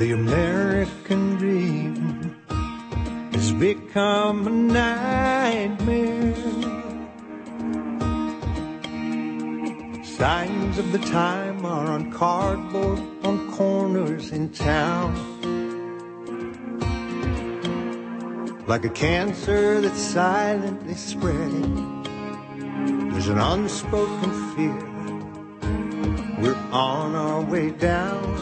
The American dream has become a nightmare. Signs of the time are on cardboard on corners in town. Like a cancer that's silently spreading, there's an unspoken fear. We're on our way down.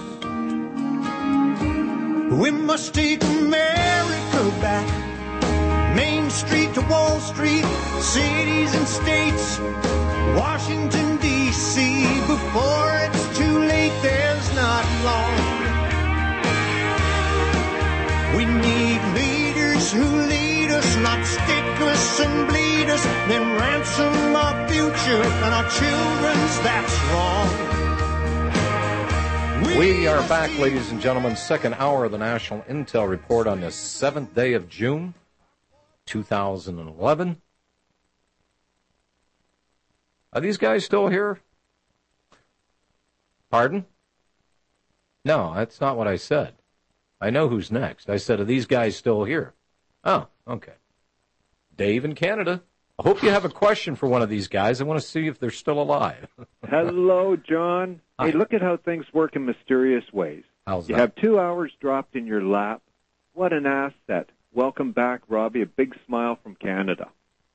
We must take America back. Main Street to Wall Street, cities and states, Washington, D.C. Before it's too late, there's not long. We need leaders who lead us, not stick us and bleed us, then ransom our future and our children's. That's wrong. We are back, ladies and gentlemen. Second hour of the National Intel Report on this 7th day of June, 2011. Are these guys still here? Pardon? No, that's not what I said. I know who's next. I said, are these guys still here? Oh, okay. Dave in Canada. I hope you have a question for one of these guys. I want to see if they're still alive. Hello, John. Hi. Hey, look at how things work in mysterious ways. How's that? You have 2 hours dropped in your lap. What an asset. Welcome back, Robbie. A big smile from Canada.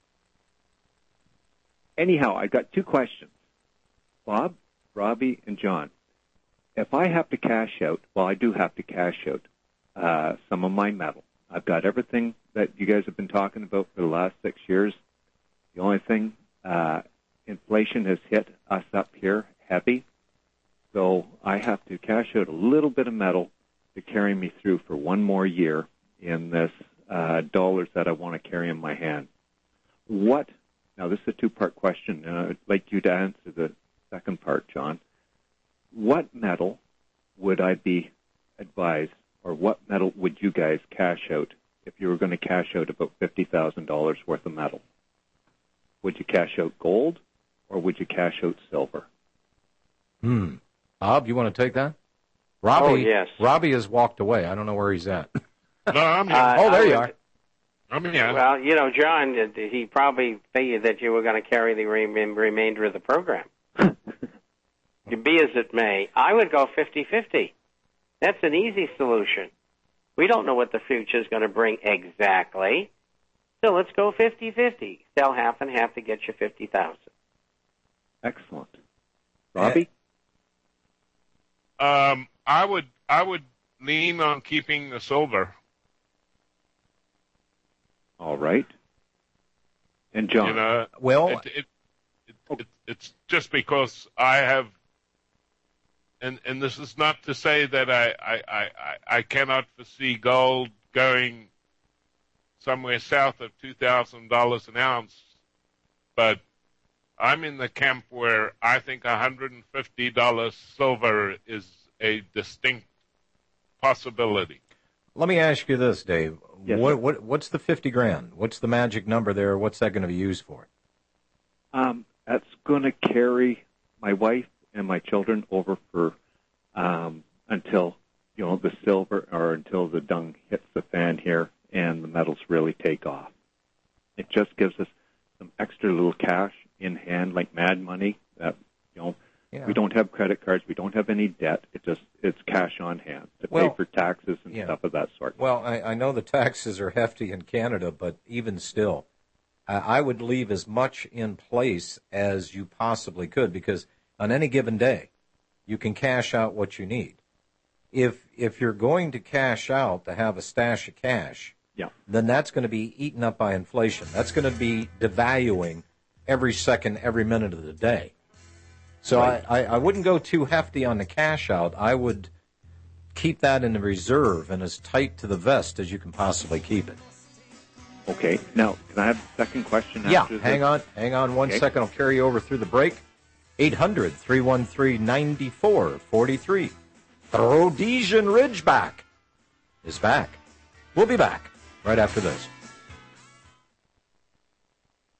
Anyhow, I got 2 questions. Bob, Robbie, and John. If I have to cash out, well, I do have to cash out some of my metal. I've got everything that you guys have been talking about for the last 6 years. The only thing, inflation has hit us up here heavy, so I have to cash out a little bit of metal to carry me through for one more year in this dollars that I want to carry in my hand. Now this is a 2-part question, and I'd like you to answer the second part, John. What metal would I be advised, or what metal would you guys cash out if you were going to cash out about $50,000 worth of metal? Would you cash out gold, or would you cash out silver? Bob, you want to take that? Robbie, oh, yes. Robbie has walked away. I don't know where he's at. No, I'm here. There you are. I'm here. Well, John, he probably figured that you were going to carry the remainder of the program. Be as it may, I would go 50-50. That's an easy solution. We don't know what the future is going to bring exactly. So let's go 50-50. Sell half and half to get you $50,000. Excellent. Robbie? I would lean on keeping the silver. All right. And John? Well, it's just because I have, and this is not to say that I cannot foresee gold going somewhere south of $2,000 an ounce, but I'm in the camp where I think $150 silver is a distinct possibility. Let me ask you this, Dave. Yes, what's the $50,000? What's the magic number there? What's that going to be used for? That's going to carry my wife and my children over for until the silver, or until the dung hits the fan here and the metals really take off. It just gives us some extra little cash in hand, like mad money. That we don't have credit cards, we don't have any debt. It's cash on hand to pay for taxes and stuff of that sort. Well, I know the taxes are hefty in Canada, but even still, I would leave as much in place as you possibly could, because on any given day, you can cash out what you need. If you're going to cash out to have a stash of cash, then that's going to be eaten up by inflation. That's going to be devaluing every second, every minute of the day. So right. I wouldn't go too hefty on the cash out. I would keep that in the reserve and as tight to the vest as you can possibly keep it. Okay. Now, can I have the second question? Hang on one second. I'll carry you over through the break. 800-313-9443. The Rhodesian Ridgeback is back. We'll be back right after this.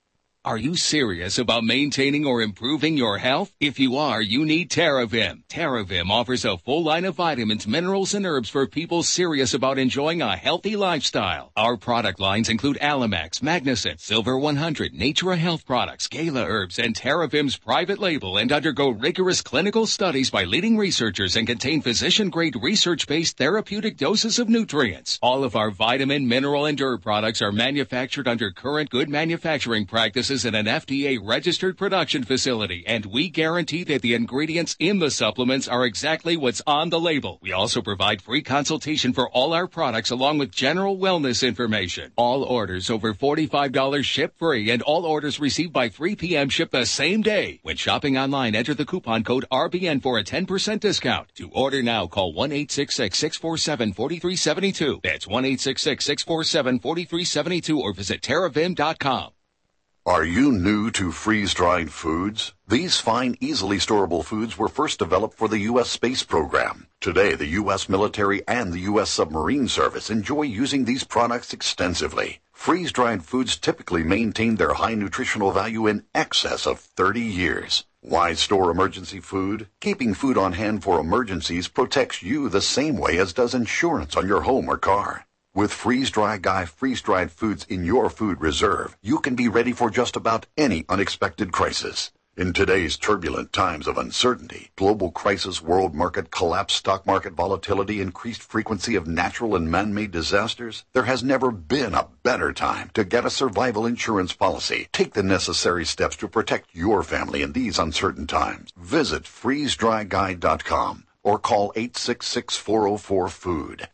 Are you serious about maintaining or improving your health? If you are, you need Terravim. Terravim offers a full line of vitamins, minerals, and herbs for people serious about enjoying a healthy lifestyle. Our product lines include Alamax, Magnicent, Silver 100, Natura Health Products, Gala Herbs, and Terravim's private label, and undergo rigorous clinical studies by leading researchers and contain physician-grade research-based therapeutic doses of nutrients. All of our vitamin, mineral, and herb products are manufactured under current good manufacturing practices in an FDA-registered production facility, and we guarantee that the ingredients in the supplements are exactly what's on the label. We also provide free consultation for all our products along with general wellness information. All orders over $45 ship free, and all orders received by 3 p.m. ship the same day. When shopping online, enter the coupon code RBN for a 10% discount. To order now, call 1-866-647-4372. That's 1-866-647-4372 or visit Terravim.com. Are you new to freeze-dried foods? These fine, easily storable foods were first developed for the U.S. space program. Today, the U.S. military and the U.S. submarine service enjoy using these products extensively. Freeze-dried foods typically maintain their high nutritional value in excess of 30 years. Why store emergency food? Keeping food on hand for emergencies protects you the same way as does insurance on your home or car. With Freeze-Dry Guy freeze-dried foods in your food reserve, you can be ready for just about any unexpected crisis. In today's turbulent times of uncertainty, global crisis, world market collapse, stock market volatility, increased frequency of natural and man-made disasters, there has never been a better time to get a survival insurance policy. Take the necessary steps to protect your family in these uncertain times. Visit freezedryguy.com. or call 866-404-FOOD,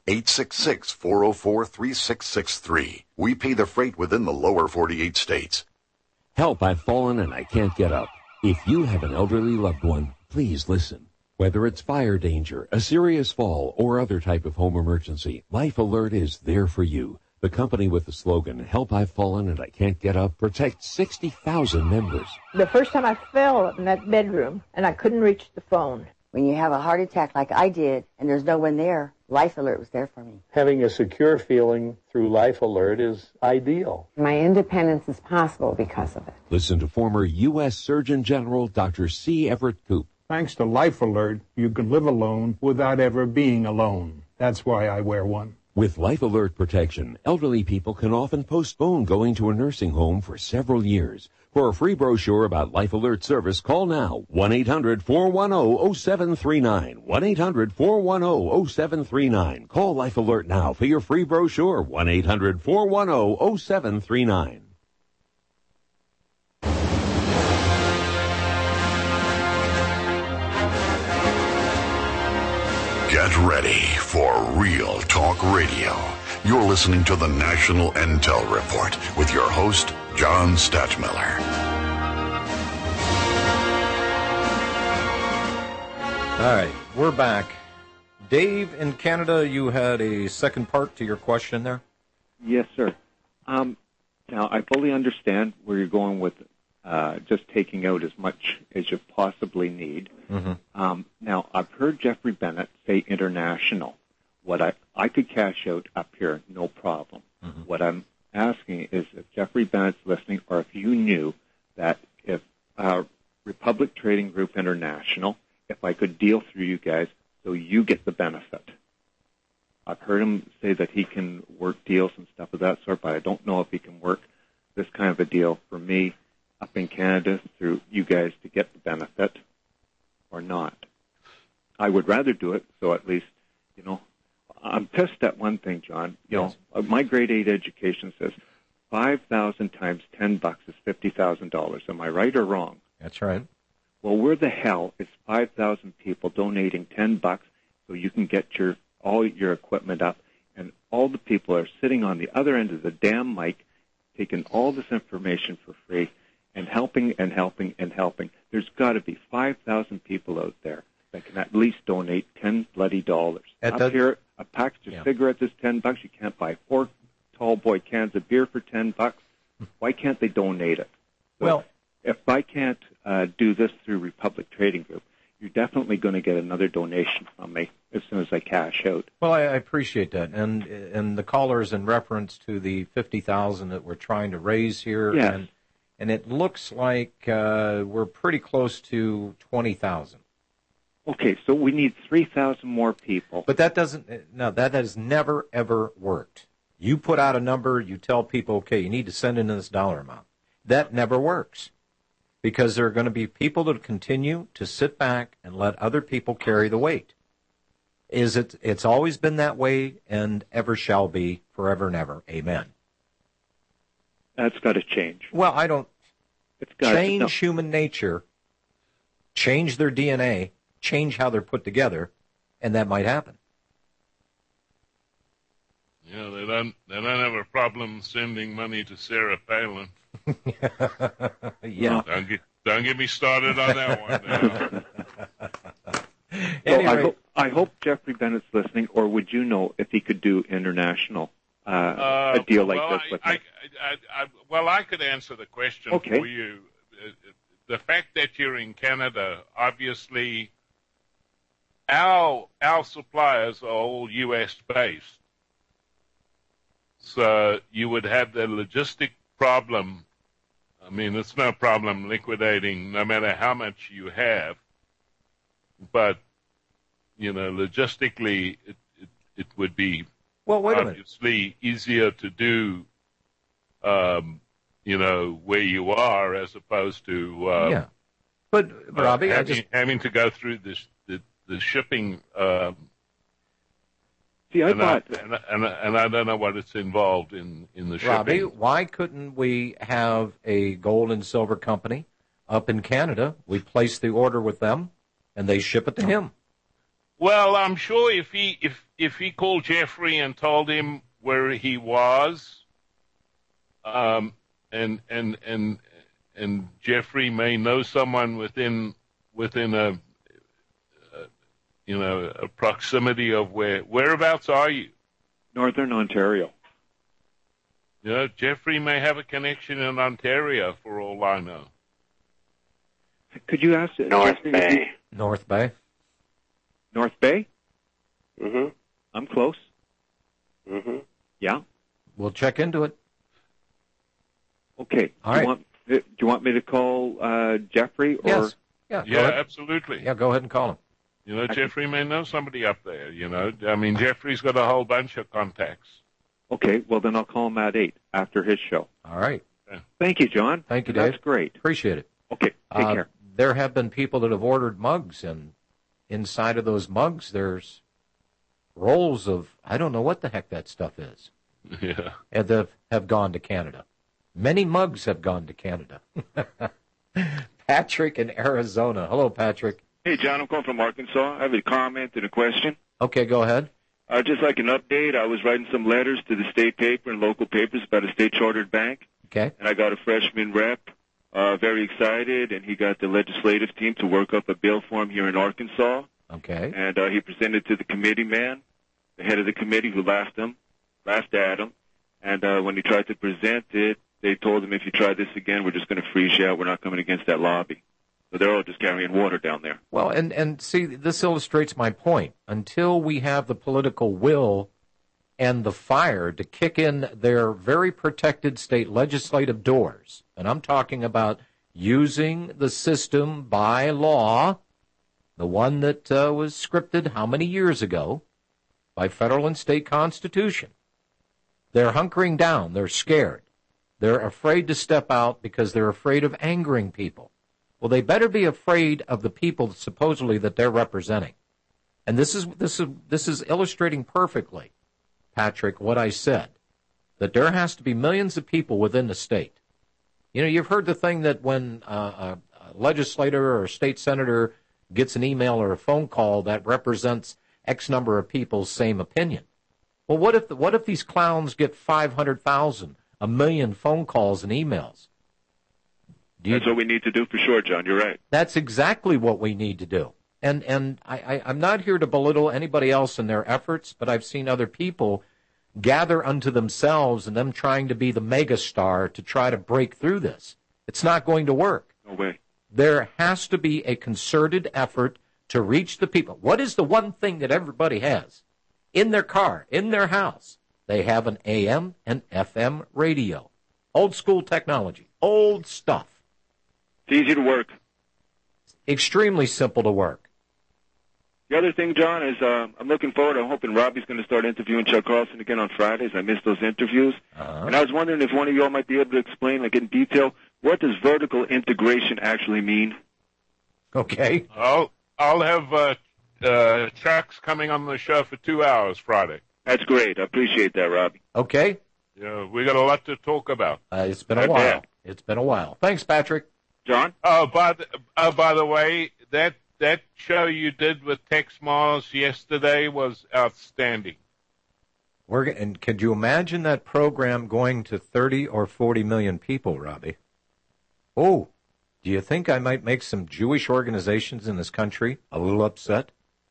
866-404-3663. We pay the freight within the lower 48 states. Help, I've fallen and I can't get up. If you have an elderly loved one, please listen. Whether it's fire danger, a serious fall, or other type of home emergency, Life Alert is there for you. The company with the slogan, Help, I've fallen and I can't get up, protects 60,000 members. The first time I fell in that bedroom and I couldn't reach the phone. When you have a heart attack like I did and there's no one there, Life Alert was there for me. Having a secure feeling through Life Alert is ideal. My independence is possible because of it. Listen to former U.S. Surgeon General Dr. C. Everett Koop. Thanks to Life Alert, you can live alone without ever being alone. That's why I wear one. With Life Alert protection, elderly people can often postpone going to a nursing home for several years. For a free brochure about Life Alert service, call now, 1-800-410-0739, 1-800-410-0739. Call Life Alert now for your free brochure, 1-800-410-0739. Get ready for Real Talk Radio. You're listening to the National Intel Report with your host, John Stadtmiller. All right, we're back. Dave, in Canada, you had a second part to your question there? Yes, sir. Now, I fully understand where you're going with just taking out as much as you possibly need. Mm-hmm. Now, I've heard Jeffrey Bennett say international. What I could cash out up here, no problem. Mm-hmm. What I'm asking is if Jeffrey Bennett's listening, or if you knew that if Republic Trading Group International, if I could deal through you guys so you get the benefit. I've heard him say that he can work deals and stuff of that sort, but I don't know if he can work this kind of a deal for me up in Canada through you guys to get the benefit or not. I would rather do it, so at least, you know, I'm pissed at one thing, John. You know, my grade 8 education says 5,000 times $10 is $50,000. Am I right or wrong? That's right. Well, where the hell is 5,000 people donating $10 so you can get all your equipment up, and all the people are sitting on the other end of the damn mic, taking all this information for free, and helping and helping and helping. There's got to be 5,000 people out there that can at least donate $10 bloody. Up here, a package of cigarettes is $10. You can't buy 4 tall boy cans of beer for $10. Why can't they donate it? So well, if I can't do this through Republic Trading Group, you're definitely going to get another donation from me as soon as I cash out. Well, I appreciate that, and the caller is in reference to the $50,000 that we're trying to raise here, yes. and it looks like we're pretty close to 20,000. Okay, so we need 3,000 more people. But that that has never, ever worked. You put out a number, you tell people, okay, you need to send in this dollar amount. That never works, because there are going to be people that continue to sit back and let other people carry the weight. It's always been that way and ever shall be forever and ever. Amen. That's got to change. Well, I don't. It's got change human nature, change their DNA, change how they're put together, and that might happen. Yeah, they don't have a problem sending money to Sarah Palin. Yeah. Don't get me started on that one. So I hope Jeffrey Bennett's listening, or would you know if he could do international a deal like this with me? I could answer the question for you. The fact that you're in Canada, obviously, our suppliers are all U.S. based, so you would have the logistic problem. I mean, it's no problem liquidating no matter how much you have, but logistically, it would be obviously easier to do, where you are as opposed to But Robbie, having to go through the shipping. I thought, and I don't know what it's involved in the shipping. Robbie, why couldn't we have a gold and silver company up in Canada? We place the order with them, and they ship it to him. Well, I'm sure if he called Jeffrey and told him where he was, and Jeffrey may know someone within a proximity of whereabouts are you? Northern Ontario. Jeffrey may have a connection in Ontario for all I know. Could you ask North Bay? North Bay. North Bay? Mm-hmm. I'm close. Mm-hmm. Yeah. We'll check into it. Okay. All right. Do you want me to call Jeffrey? Or? Yes. Yeah, absolutely. Yeah, go ahead and call him. Jeffrey may know somebody up there, I mean, Jeffrey's got a whole bunch of contacts. Okay, well, then I'll call him at 8 after his show. All right. Yeah. Thank you, John. Thank you, Dave. That's great. Appreciate it. Okay, take care. There have been people that have ordered mugs, and inside of those mugs there's rolls of, I don't know what the heck that stuff is. Yeah. And that have gone to Canada. Many mugs have gone to Canada. Patrick in Arizona. Hello, Patrick. Hey, John, I'm calling from Arkansas. I have a comment and a question. Okay, go ahead. Just like an update, I was writing some letters to the state paper and local papers about a state-chartered bank. Okay. And I got a freshman rep, very excited, and he got the legislative team to work up a bill for him here in Arkansas. Okay. And he presented to the committee man, the head of the committee, who laughed at him. And when he tried to present it, they told him, if you try this again, we're just going to freeze you out. We're not coming against that lobby. So they're all just carrying water down there. Well, and see, this illustrates my point. Until we have the political will and the fire to kick in their very protected state legislative doors, and I'm talking about using the system by law, the one that was scripted how many years ago by federal and state constitution. They're hunkering down. They're scared. They're afraid to step out because they're afraid of angering people. Well, they better be afraid of the people supposedly that they're representing. And this is illustrating perfectly, Patrick, what I said, that there has to be millions of people within the state. You've heard the thing that when a legislator or a state senator gets an email or a phone call that represents X number of people's same opinion. Well, what if these clowns get 500,000, 1 million phone calls and emails? That's what we need to do for sure, John. You're right. That's exactly what we need to do. And I'm not here to belittle anybody else in their efforts, but I've seen other people gather unto themselves and them trying to be the megastar to try to break through this. It's not going to work. No way. There has to be a concerted effort to reach the people. What is the one thing that everybody has? In their car, in their house, they have an AM and FM radio. Old school technology. Old stuff. It's easy to work. Extremely simple to work. The other thing, John, is I'm looking forward. I'm hoping Robbie's going to start interviewing Chuck Carlson again on Fridays. I missed those interviews. And I was wondering if one of you all might be able to explain, like in detail, what does vertical integration actually mean? Okay. I'll have Chuck's coming on the show for 2 hours Friday. That's great. I appreciate that, Robbie. Okay. Yeah, we got a lot to talk about. It's been a while. It's been a while. Thanks, Patrick. John? By the way, that show you did with Tex Mars yesterday was outstanding. And could you imagine that program going to 30 or 40 million people, Robbie? Oh, do you think I might make some Jewish organizations in this country a little upset?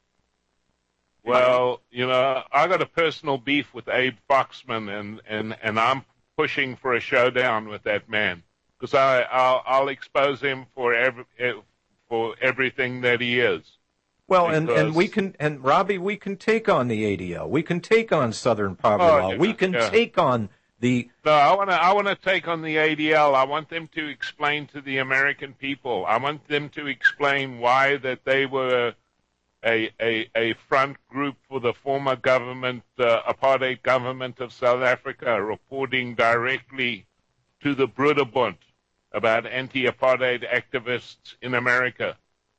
Well, I got a personal beef with Abe Foxman, and I'm pushing for a showdown with that man because I'll expose him for everything that he is. Well, and Robbie, we can take on the ADL. We can take on Southern Poverty Law. Yeah, we can take on the. No, I want to take on the ADL. I want them to explain to the American people. I want them to explain why that they were a front group for the former government, apartheid government of South Africa, reporting directly to the Broederbond about anti-apartheid activists in America.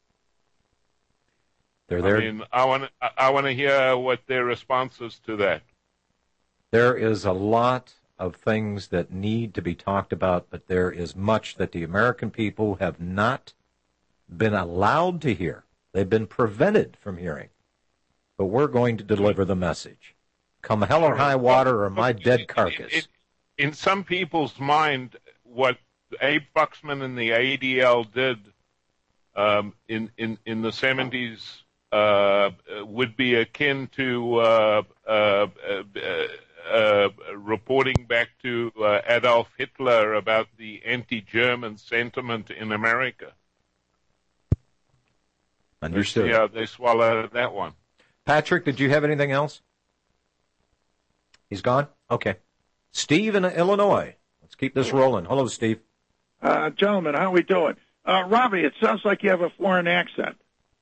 They're there. I mean, I want to hear what their response is to that. There is a lot of things that need to be talked about, but there is much that the American people have not been allowed to hear. They've been prevented from hearing. But we're going to deliver the message. Come hell or high water or my dead carcass. In some people's mind, what Abe Foxman and the ADL did in the 70s would be akin to reporting back to Adolf Hitler about the anti-German sentiment in America. Understood. Yeah, they swallowed that one. Patrick, did you have anything else? He's gone? Okay. Steve in Illinois. Let's keep this rolling. Hello, Steve. Gentlemen, how are we doing? Robbie, it sounds like you have a foreign accent.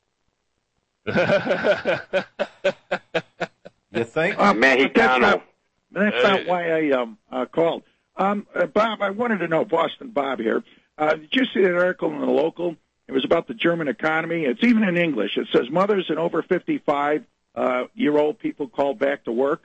You think? Mexicano. That's not why I called. Bob, I wanted to know, Boston Bob here. Did you see that article in the Local? It was about the German economy. It's even in English. It says mothers and over 55-year-old people called back to work.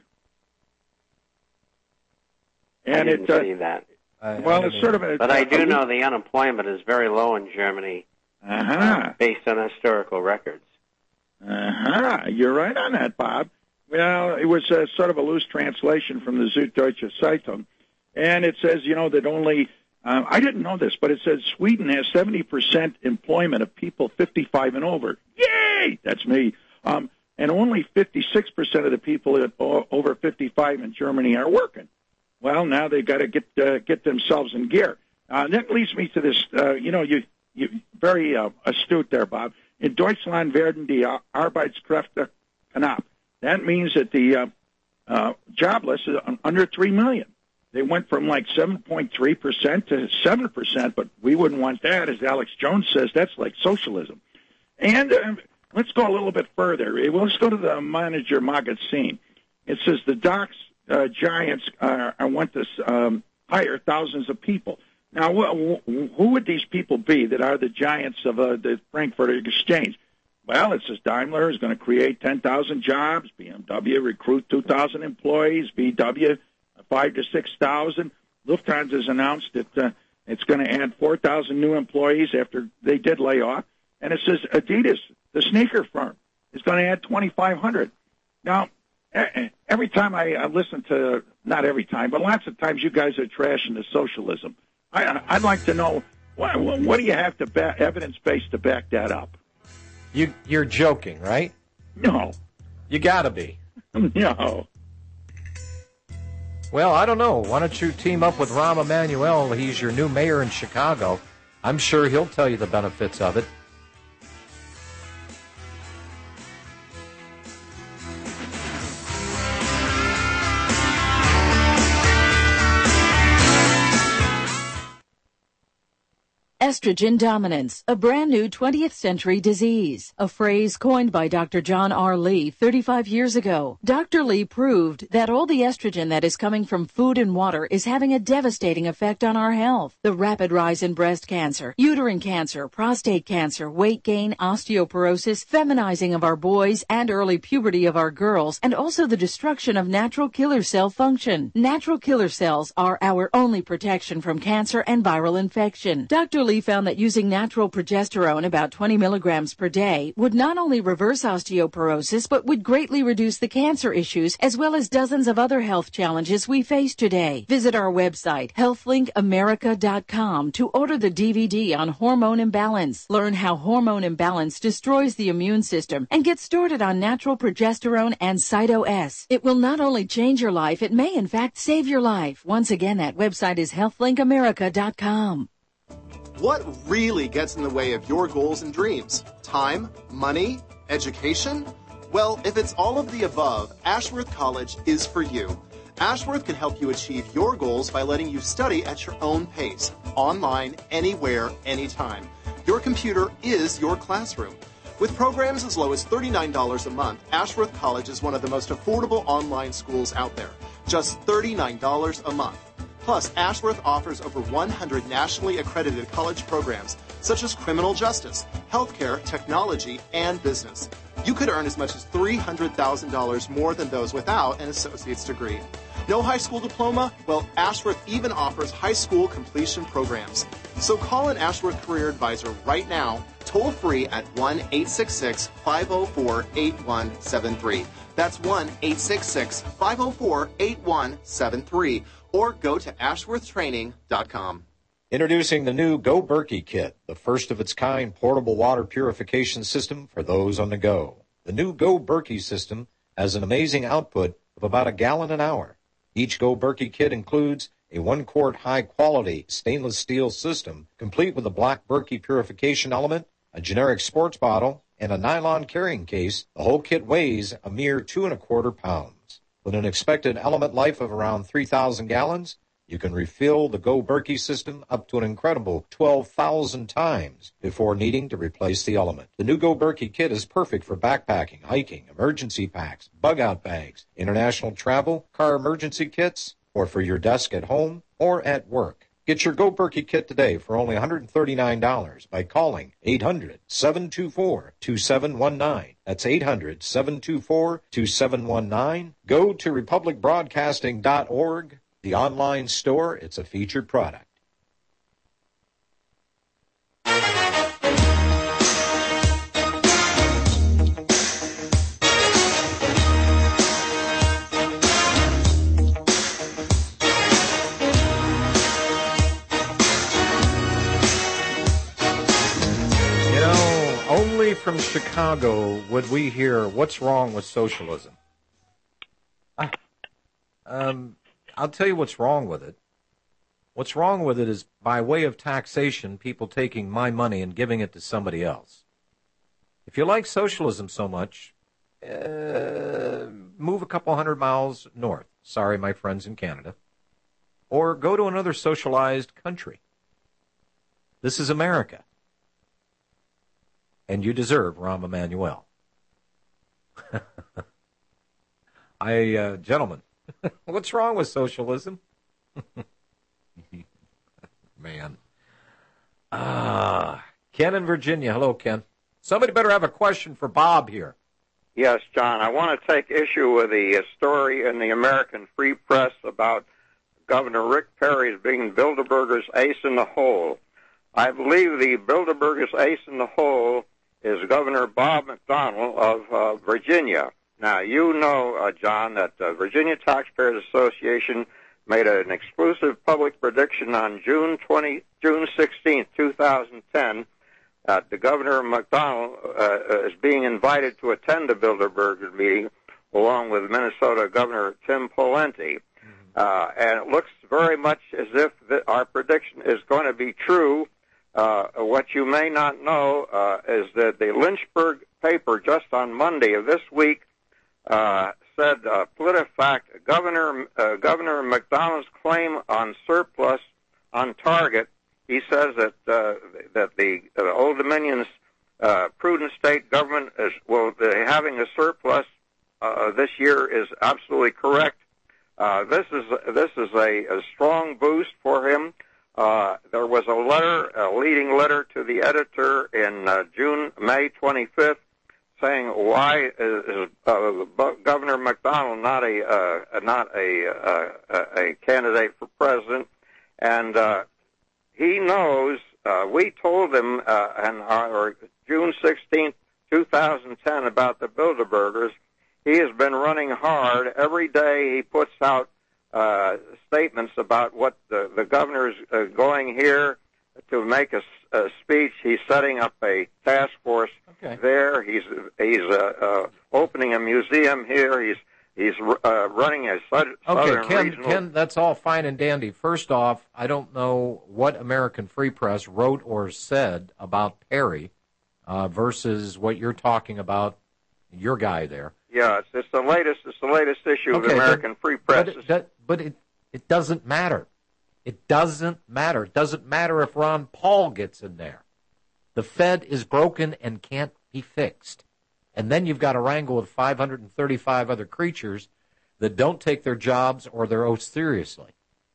And I didn't see that. Well, it's sort of a... But I do know the unemployment is very low in Germany based on historical records. You're right on that, Bob. Well, it was sort of a loose translation from the Süddeutsche Zeitung. And it says, that only... I didn't know this, but it says Sweden has 70% employment of people 55 and over. Yay! That's me. And only 56% of the people over 55 in Germany are working. Well, now they've got to get themselves in gear. That leads me to this. You very astute there, Bob. In Deutschland werden die Arbeitskräfte knapp. That means that the jobless is under 3 million. They went from like 7.3% to 7%, but we wouldn't want that. As Alex Jones says, that's like socialism. And let's go a little bit further. Let's go to the manager magazine. It says the Docks giants want to hire thousands of people. Now, who would these people be that are the giants of the Frankfurt Exchange? Well, it says Daimler is going to create 10,000 jobs, BMW recruit 2,000 employees, VW 5,000 to 6,000. Lufthansa has announced that it's going to add 4,000 new employees after they did lay off. And it says Adidas, the sneaker firm, is going to add 2,500. Now, every time I listen to, not every time, but lots of times you guys are trashing the socialism. I'd like to know, what do you have to evidence-based to back that up? You're joking, right? No. You got to be. No. Well, I don't know. Why don't you team up with Rahm Emanuel? He's your new mayor in Chicago. I'm sure he'll tell you the benefits of it. estrogen dominance, a brand new 20th century disease, a phrase coined by Dr. John R. Lee 35 years ago. Dr. Lee proved that all the estrogen that is coming from food and water is having a devastating effect on our health. The rapid rise in breast cancer, uterine cancer, prostate cancer, weight gain, osteoporosis, feminizing of our boys, and early puberty of our girls, and also the destruction of natural killer cell function. Natural killer cells are our only protection from cancer and viral infection. Dr. Lee found that using natural progesterone, about 20 milligrams per day, would not only reverse osteoporosis, but would greatly reduce the cancer issues as well as dozens of other health challenges we face today. Visit our website, healthlinkamerica.com, to order the DVD on hormone imbalance. Learn how hormone imbalance destroys the immune system and get started on natural progesterone and Cyto-S. It will not only change your life, it may in fact save your life. Once again, that website is healthlinkamerica.com. What really gets in the way of your goals and dreams? Time? Money? Education? Well, if it's all of the above, Ashworth College is for you. Ashworth can help you achieve your goals by letting you study at your own pace, online, anywhere, anytime. Your computer is your classroom. With programs as low as $39 a month, Ashworth College is one of the most affordable online schools out there. Just $39 a month. Plus, Ashworth offers over 100 nationally accredited college programs, such as criminal justice, healthcare, technology, and business. You could earn as much as $300,000 more than those without an associate's degree. No high school diploma? Well, Ashworth even offers high school completion programs. So call an Ashworth Career Advisor right now, toll free at 1-866-504-8173. That's 1-866-504-8173. Or go to ashworthtraining.com. Introducing the new Go Berkey Kit, the first of its kind portable water purification system for those on the go. The new Go Berkey system has an amazing output of about a gallon an hour. Each Go Berkey kit includes a 1-quart high-quality stainless steel system, complete with a black Berkey purification element, a generic sports bottle, and a nylon carrying case. The whole kit weighs a mere 2¼ pounds. With an expected element life of around 3,000 gallons, you can refill the Go Berkey system up to an incredible 12,000 times before needing to replace the element. The new Go Berkey kit is perfect for backpacking, hiking, emergency packs, bug-out bags, international travel, car emergency kits, or for your desk at home or at work. Get your Go Berkey kit today for only $139 by calling 800-724-2719. That's 800-724-2719. Go to republicbroadcasting.org. The online store, it's a featured product. Only from Chicago would we hear what's wrong with socialism. I'll tell you what's wrong with it. What's wrong with it is by way of taxation, people taking my money and giving it to somebody else. If you like socialism so much, move a couple 100 miles north. Sorry, my friends in Canada. Or go to another socialized country. This is America. And you deserve Rahm Emanuel. Gentlemen, what's wrong with socialism? Man. Ken in Virginia. Hello, Ken. Somebody better have a question for Bob here. Yes, John. I want to take issue with the story in the American Free Press about Governor Rick Perry being Bilderberger's ace in the hole. I believe the Bilderberger's ace in the hole is Governor Bob McDonnell of Virginia. Now, you know, John, that the Virginia Taxpayers Association made an exclusive public prediction on June 16th, 2010, that the Governor McDonnell is being invited to attend the Bilderberger meeting along with Minnesota Governor Tim Pawlenty. And it looks very much as if our prediction is going to be true. What you may not know is that the Lynchburg paper just on Monday of this week said, PolitiFact, Governor McDonnell's claim on surplus on target he says that the Old Dominion's prudent state government having a surplus this year is absolutely correct. This is a strong boost for him. There was a leading letter to the editor in May 25th, saying why is Governor McDonnell not a candidate for president, and he knows. We told him on June 16th, 2010, about the Bilderbergers. He has been running hard. Every day he puts out statements about what the governor's going here to make a speech. He's setting up a task force there. He's opening a museum here. He's running a southern regional. Ken, that's all fine and dandy. First off, I don't know what American Free Press wrote or said about Perry versus what you're talking about, your guy there. Yeah, it's the latest issue of the American Free Press. But it doesn't matter. It doesn't matter. It doesn't matter if Ron Paul gets in there. The Fed is broken and can't be fixed. And then you've got a wrangle with 535 other creatures that don't take their jobs or their oaths seriously.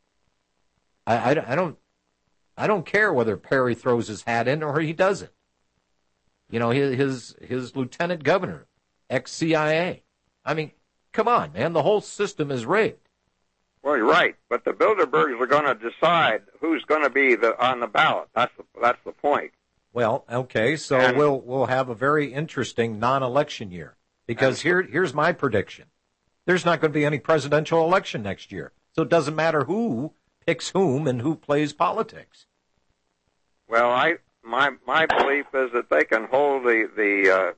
I don't care whether Perry throws his hat in or he doesn't. You know, his lieutenant governor, ex-CIA. I mean, come on, man. The whole system is rigged. Well, you're right, but the Bilderbergers are going to decide who's going to be on the ballot. That's the point. Well, okay, so we'll have a very interesting non-election year, because here's my prediction. There's not going to be any presidential election next year, so it doesn't matter who picks whom and who plays politics. Well, my belief is that they can hold the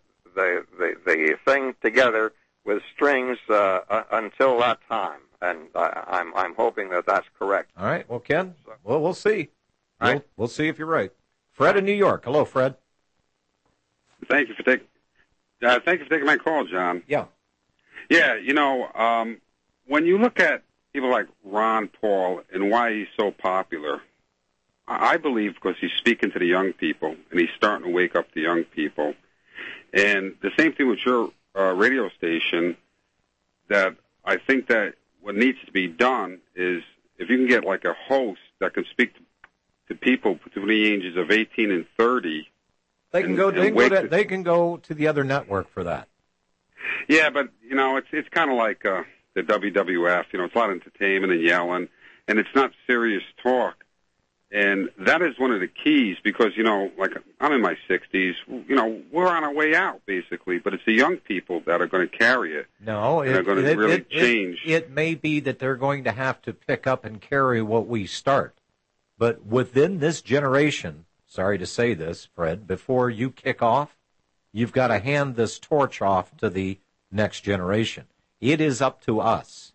thing together with strings until that time, and I'm hoping that that's correct. All right, well, Ken, we'll see. We'll see if you're right. Fred in New York. Hello, Fred. Thank you for taking my call, John. Yeah. Yeah, you know, when you look at people like Ron Paul and why he's so popular, I believe because he's speaking to the young people and he's starting to wake up the young people. And the same thing with your radio station, that I think that what needs to be done is if you can get like a host that can speak to people between the ages of 18 and 30. They can go to the other network for that. Yeah, but you know, it's kind of like the WWF. You know, it's a lot of entertainment and yelling, and it's not serious talk. And that is one of the keys, because you know, like I'm in my 60s. You know, we're on our way out basically, but it's the young people that are going to carry it. No, they're going to really change. It may be that they're going to have to pick up and carry what we start. But within this generation, sorry to say this, Fred, before you kick off, you've got to hand this torch off to the next generation. It is up to us.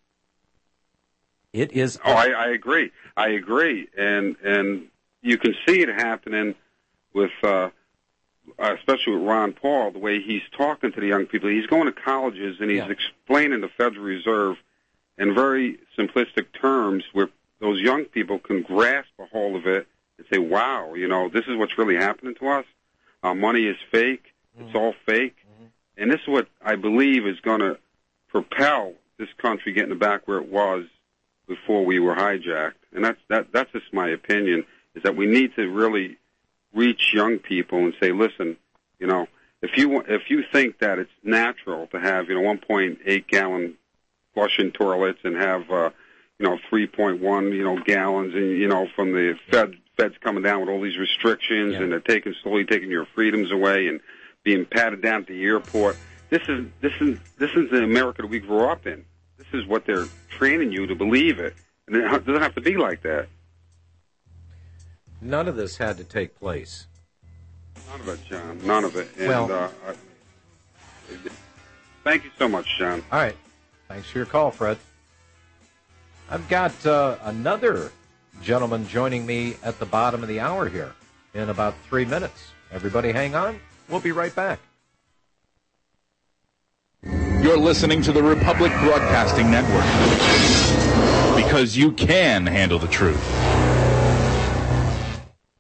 It is. Oh, I agree. I agree. And you can see it happening with, especially with Ron Paul, the way he's talking to the young people. He's going to colleges and he's explaining the Federal Reserve in very simplistic terms where those young people can grasp a hold of it and say, wow, you know, this is what's really happening to us. Money is fake. It's all fake. And this is what I believe is going to propel this country getting back where it was before we were hijacked. And that's just my opinion, is that we need to really reach young people and say, listen, you know, if you think that it's natural to have, you know, 1.8 gallon flushing toilets and have, 3.1, gallons, and, from the Fed's coming down with all these restrictions, and they're slowly taking your freedoms away and being patted down at the airport. This is the America that we grew up in. This is what they're training you to believe it. And it doesn't have to be like that. None of this had to take place. None of it, John. None of it. And, thank you so much, John. All right. Thanks for your call, Fred. I've got another gentleman joining me at the bottom of the hour here in about 3 minutes. Everybody hang on. We'll be right back. You're listening to the Republic Broadcasting Network, because you can handle the truth.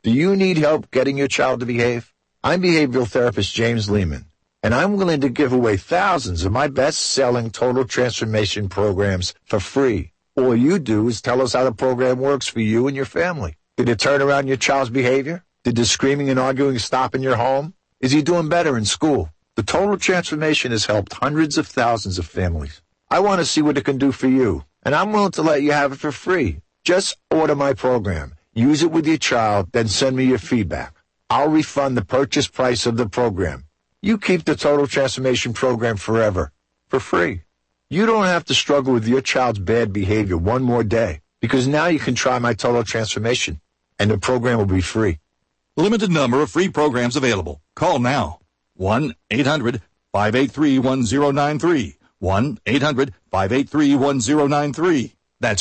Do you need help getting your child to behave? I'm behavioral therapist James Lehman, and I'm willing to give away thousands of my best-selling total transformation programs for free. All you do is tell us how the program works for you and your family. Did it turn around your child's behavior? Did the screaming and arguing stop in your home? Is he doing better in school? The total transformation has helped hundreds of thousands of families. I want to see what it can do for you, and I'm willing to let you have it for free. Just order my program. Use it with your child, then send me your feedback. I'll refund the purchase price of the program. You keep the Total Transformation Program forever, for free. You don't have to struggle with your child's bad behavior one more day, because now you can try my Total Transformation, and the program will be free. Limited number of free programs available. Call now. 1-800-583-1093. 1-800-583-1093. That's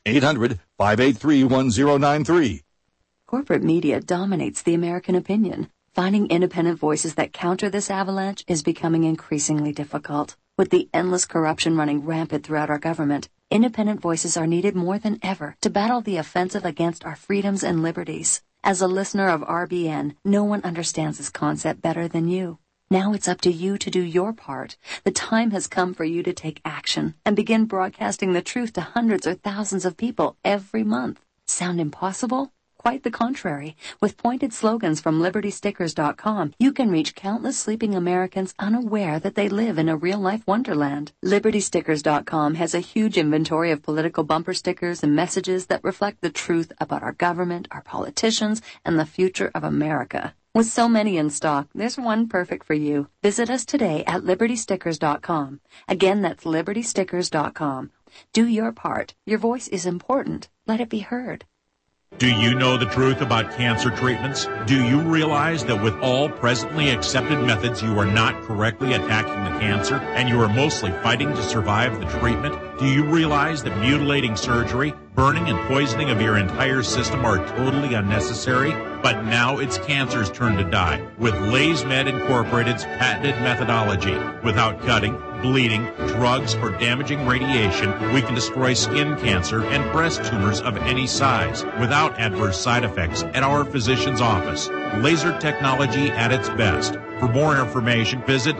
1-800-583-1093. Corporate media dominates the American opinion. Finding independent voices that counter this avalanche is becoming increasingly difficult. With the endless corruption running rampant throughout our government, independent voices are needed more than ever to battle the offensive against our freedoms and liberties. As a listener of RBN, no one understands this concept better than you. Now it's up to you to do your part. The time has come for you to take action and begin broadcasting the truth to hundreds or thousands of people every month. Sound impossible? Quite the contrary. With pointed slogans from LibertyStickers.com, you can reach countless sleeping Americans unaware that they live in a real-life wonderland. LibertyStickers.com has a huge inventory of political bumper stickers and messages that reflect the truth about our government, our politicians, and the future of America. With so many in stock, there's one perfect for you. Visit us today at LibertyStickers.com. Again, that's LibertyStickers.com. Do your part. Your voice is important. Let it be heard. Do you know the truth about cancer treatments? Do you realize that with all presently accepted methods, you are not correctly attacking the cancer, and you are mostly fighting to survive the treatment? Do you realize that mutilating surgery, burning and poisoning of your entire system are totally unnecessary? But now it's cancer's turn to die with LaysMed Incorporated's patented methodology. Without cutting, bleeding, drugs, or damaging radiation, we can destroy skin cancer and breast tumors of any size without adverse side effects at our physician's office. Laser technology at its best. For more information, visit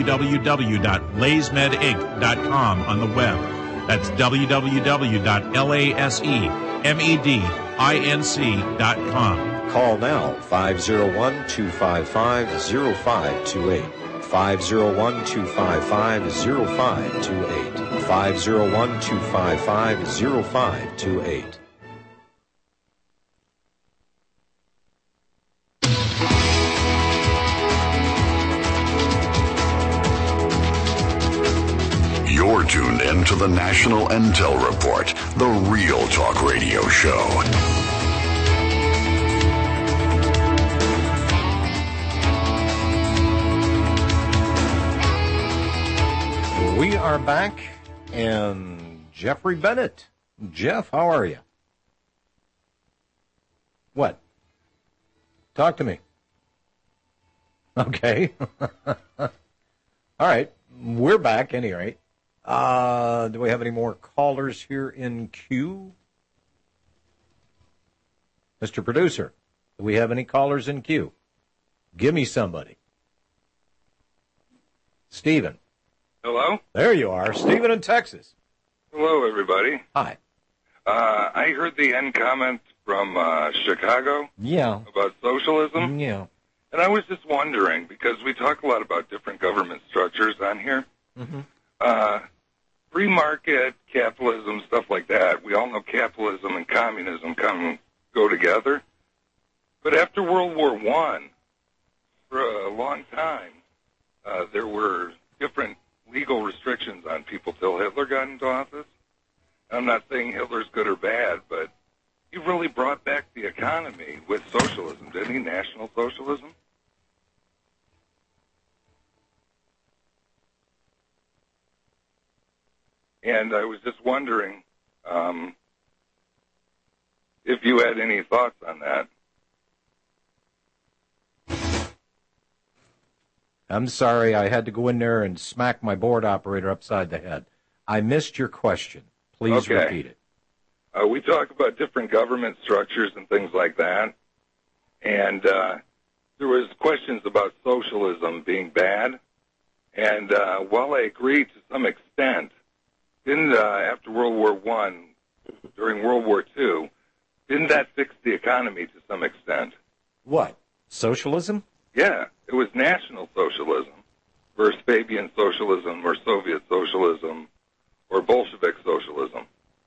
www.laysmedinc.com on the web. That's www.lasemedinc.com. Call now, 501-255-0528. 501-255-0528. 501-255-0528. You're tuned in to the National Intel Report, the Real Talk Radio Show. We are back, and Jeffrey Bennett. Jeff, how are you? What? Talk to me. Okay. All right. We're back, any rate. Do we have any more callers here in queue? Mr. Producer, do we have any callers in queue? Give me somebody. Stephen. Hello? There you are. Stephen in Texas. Hello, everybody. Hi. I heard the end comment from Chicago. Yeah. About socialism. Yeah. And I was just wondering, because we talk a lot about different government structures on here. Mm-hmm. Free market, capitalism, stuff like that. We all know capitalism and communism go together. But after World War I, for a long time, there were different legal restrictions on people till Hitler got into office. I'm not saying Hitler's good or bad, but he really brought back the economy with socialism, didn't he? National socialism. And I was just wondering if you had any thoughts on that. I'm sorry, I had to go in there and smack my board operator upside the head. I missed your question. Please repeat it. We talk about different government structures and things like that. and there was questions about socialism being bad. And while I agree to some extent, didn't after World War I, during World War II, didn't that fix the economy to some extent? What? Socialism? Yeah, it was National Socialism versus Fabian Socialism or Soviet Socialism or Bolshevik Socialism.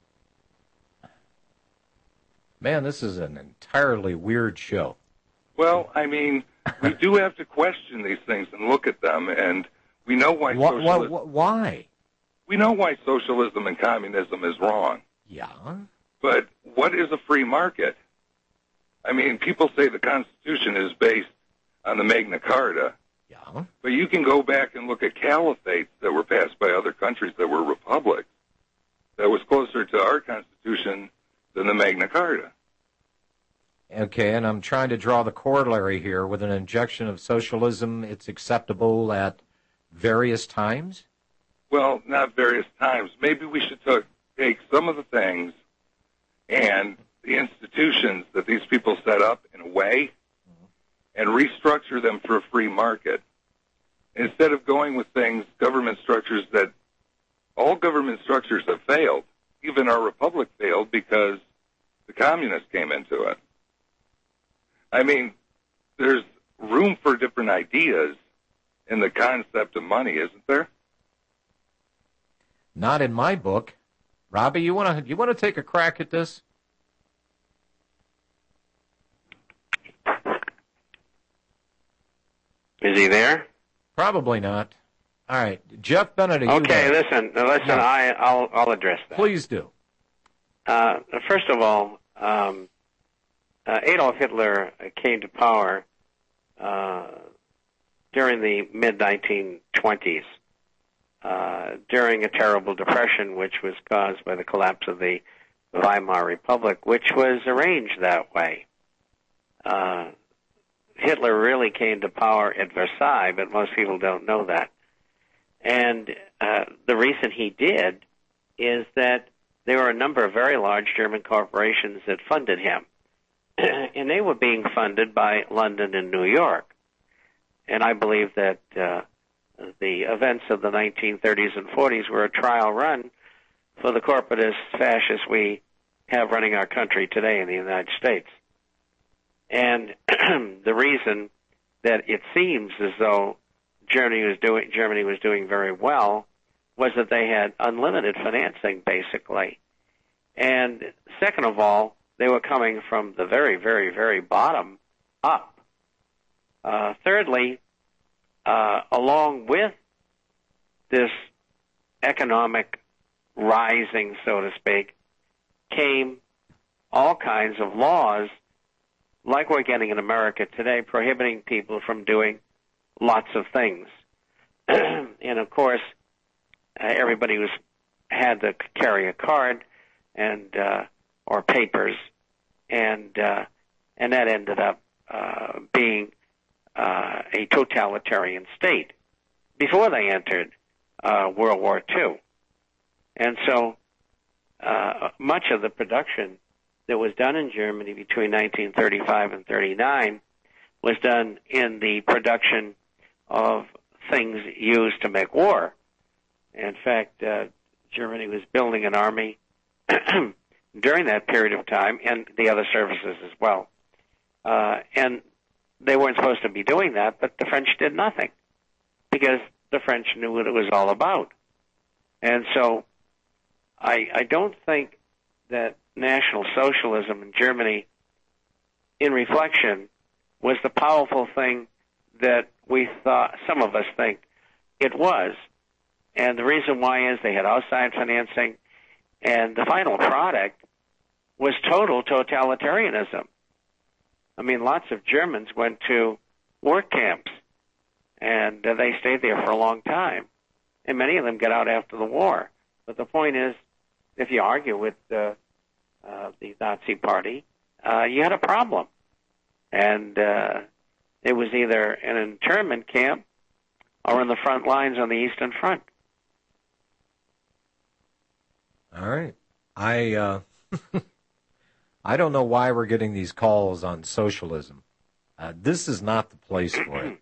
Man, this is an entirely weird show. Well, I mean, we do have to question these things and look at them, and we know why socialism... Why? We know why socialism and communism is wrong. Yeah. But what is a free market? I mean, people say the Constitution is based on the Magna Carta. Yeah. But you can go back and look at caliphates that were passed by other countries that were republics that was closer to our Constitution than the Magna Carta. Okay, and I'm trying to draw the corollary here. With an injection of socialism, it's acceptable at various times? Well, not various times. Maybe we should take some of the things and the institutions that these people set up in a way and restructure them for a free market. Instead of going with things, government structures that all government structures have failed. Even our republic failed because the communists came into it. I mean, there's room for different ideas in the concept of money, isn't there? Not in my book. Robbie, you want to take a crack at this? Is he there? Probably not. All right, Jeff Bennett. Okay, listen. No. I'll address that. Please do. First of all, Adolf Hitler came to power during the mid-1920s, during a terrible depression which was caused by the collapse of the Weimar Republic, which was arranged that way. Hitler really came to power at Versailles, but most people don't know that. And the reason he did is that there were a number of very large German corporations that funded him. And they were being funded by London and New York. And I believe that the events of the 1930s and 40s were a trial run for the corporatist fascists we have running our country today in the United States. And the reason that it seems as though Germany was doing very well was that they had unlimited financing, basically. And second of all, they were coming from the very, very, very bottom up. Thirdly, along with this economic rising, so to speak, came all kinds of laws, like we're getting in America today, prohibiting people from doing lots of things. And of course, everybody had to carry a card and or papers, and that ended up being a totalitarian state before they entered World War II. And so much of the production that was done in Germany between 1935 and 39 was done in the production of things used to make war. In fact, Germany was building an army during that period of time, and the other services as well. And they weren't supposed to be doing that, but the French did nothing because the French knew what it was all about. And so I don't think that National Socialism in Germany, in reflection, was the powerful thing that we thought, some of us think it was. And the reason why is they had outside financing, and the final product was total totalitarianism. I mean, lots of Germans went to work camps, and they stayed there for a long time. And many of them got out after the war. But the point is, if you argue with the Nazi Party, you had a problem. And it was either an internment camp or in the front lines on the Eastern Front. All right. I don't know why we're getting these calls on socialism. This is not the place for it.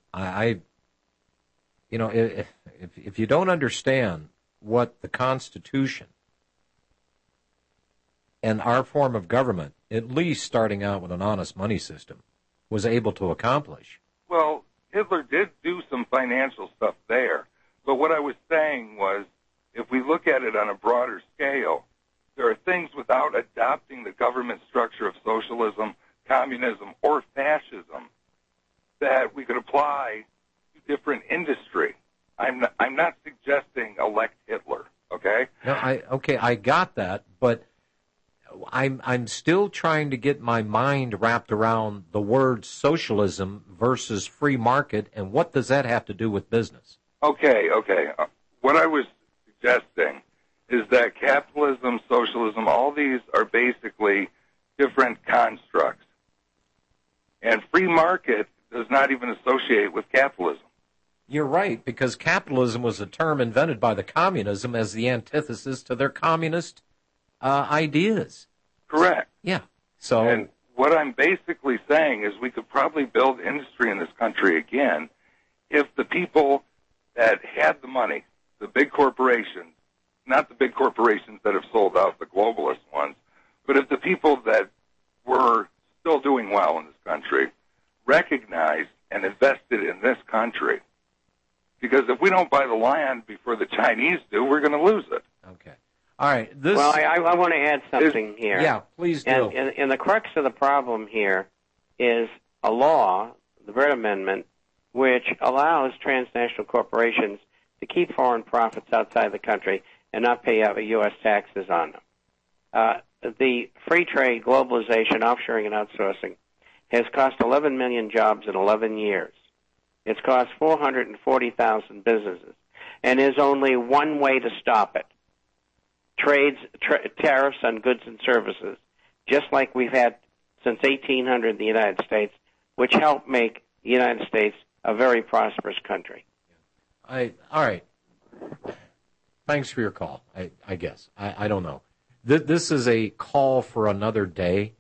If you don't understand what the Constitution and our form of government, at least starting out with an honest money system, was able to accomplish. Well, Hitler did do some financial stuff there. But what I was saying was, if we look at it on a broader scale, there are things without adopting the government structure of socialism, communism, or fascism that we could apply to different industry. I'm not suggesting elect Hitler, okay? No, I got that, but I'm still trying to get my mind wrapped around the word socialism versus free market, and what does that have to do with business? Okay. What I was suggesting is that capitalism, socialism, all these are basically different constructs. And free market does not even associate with capitalism. You're right, because capitalism was a term invented by the communism as the antithesis to their communist ideas. Correct. Yeah. So, and what I'm basically saying is we could probably build industry in this country again if the people that had the money, the big corporations, not the big corporations that have sold out, the globalist ones, but if the people that were still doing well in this country recognized and invested in this country. Because if we don't buy the land before the Chinese do, we're going to lose it. Okay. All right. Well, I want to add something here. Yeah, please do. And the crux of the problem here is a law, the Byrd Amendment, which allows transnational corporations to keep foreign profits outside the country and not pay U.S. taxes on them. The free trade, globalization, offshoring, and outsourcing has cost 11 million jobs in 11 years. It's cost 440,000 businesses, and there's only one way to stop it. Tariffs on goods and services, just like we've had since 1800 in the United States, which helped make the United States a very prosperous country. All right. Thanks for your call, I guess. I don't know. This is a call for another day.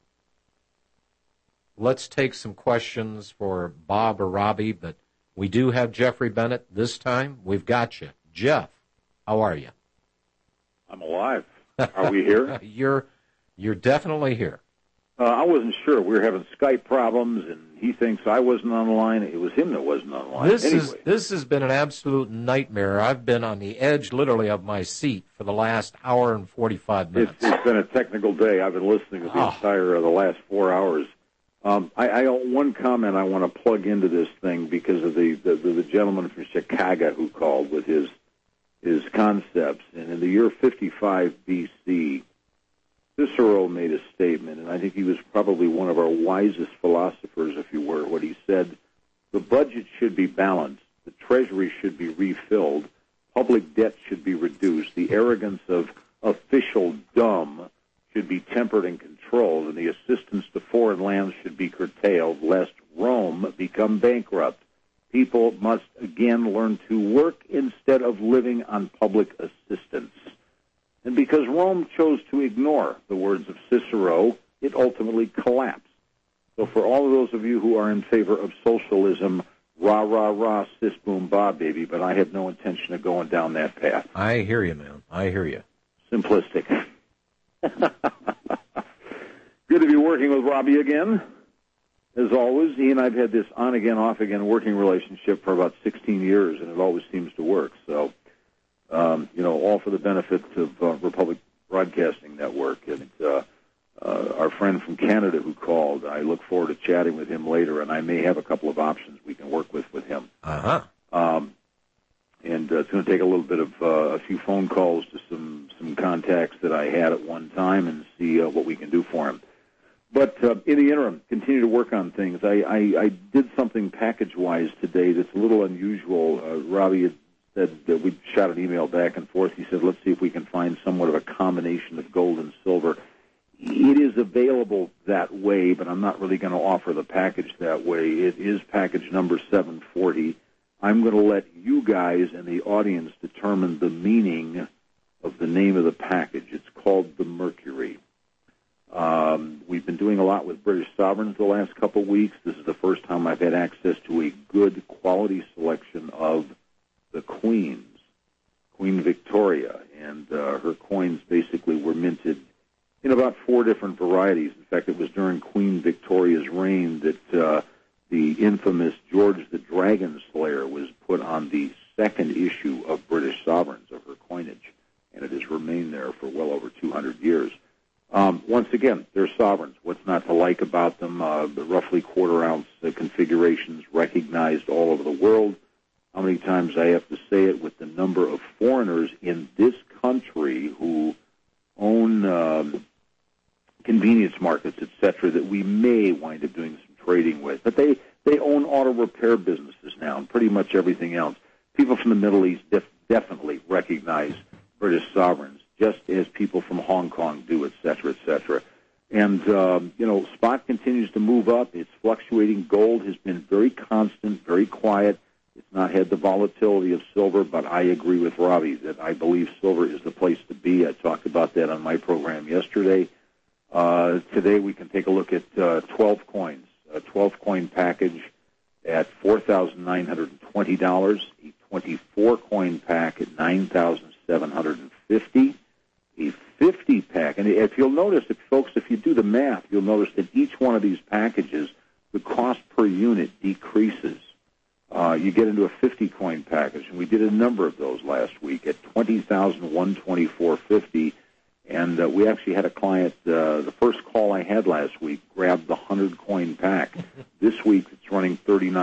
Let's take some questions for Bob or Robbie, but we do have Jeffrey Bennett this time. We've got you. Jeff, how are you? I'm alive. Are we here? You're definitely here. I wasn't sure. We were having Skype problems, and he thinks I wasn't on the line. It was him that wasn't on the line. This has been an absolute nightmare. I've been on the edge, literally, of my seat for the last hour and 45 minutes. It's been a technical day. I've been listening to the entire the last 4 hours. I one comment I want to plug into this thing because of the gentleman from Chicago who called with his concepts. And in the year 55 B.C., Cicero made a statement, and I think he was probably one of our wisest philosophers, if you were, what he said: the budget should be balanced, the treasury should be refilled, public debt should be reduced, the arrogance of official dumb should be tempered and controlled, and the assistance to foreign lands should be curtailed, lest Rome become bankrupt. People must again learn to work instead of living on public assistance. And because Rome chose to ignore the words of Cicero, it ultimately collapsed. So for all of those of you who are in favor of socialism, rah, rah, rah, sis, boom, bah, baby, but I have no intention of going down that path. I hear you, man. I hear you. Simplistic. Good to be working with Robbie again. As always, he and I have had this on-again, off-again working relationship for about 16 years, and it always seems to work. So, all for the benefit of Republic Broadcasting Network. And our friend from Canada who called, I look forward to chatting with him later, and I may have a couple of options we can work with him. Uh-huh. And it's going to take a little bit of a few phone calls to some contacts that I had at one time and see what we can do for him. But in the interim, continue to work on things. I did something package-wise today that's a little unusual. Robbie had said that we shot an email back and forth. He said, let's see if we can find somewhat of a combination of gold and silver. It is available that way, but I'm not really going to offer the package that way. It is package number 740. I'm going to let you guys and the audience determine the meaning of the name of the package. It's called the Mercury. We've been doing a lot with British sovereigns the last couple of weeks. This is the first time I've had access to a good quality selection of the Queens, Queen Victoria, and her coins basically were minted in about 4 different varieties. In fact, it was during Queen Victoria's reign that the infamous George the Dragon Slayer was put on the second issue of British Sovereigns of her coinage, and it has remained there for well over 200 years. Once again, they're sovereigns. What's not to like about them? The roughly quarter-ounce configurations recognized all over the world. How many times I have to say it with the number of foreigners in this country who own convenience markets, etc., that we may wind up doing some trading with. But they own auto repair businesses now and pretty much everything else. People from the Middle East definitely recognize British sovereigns, just as people from Hong Kong do, etc., etc. And, spot continues to move up. It's fluctuating. Gold has been very constant, very quiet. It's not had the volatility of silver, but I agree with Robbie that I believe silver is the place to be. I talked about that on my program yesterday. Today we can take a look at 12 coins, a 12-coin package at $4,920, a 24-coin pack at $9,750, a 50-pack. And if you'll notice, if you do the math, you'll notice that each one of these packages, the cost per unit decreases. You get into a 50-coin package, and we did a number of those last week at $20,124.50. And we actually had a client, the first call I had last week, grabbed the 100-coin pack. This week it's running